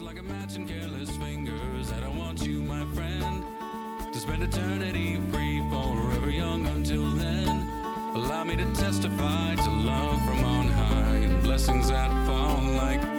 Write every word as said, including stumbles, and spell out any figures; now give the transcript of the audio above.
like a match in careless fingers. And I want you, my friend, to spend eternity free, forever young until then. Allow me to testify to love from on high and blessings that fall like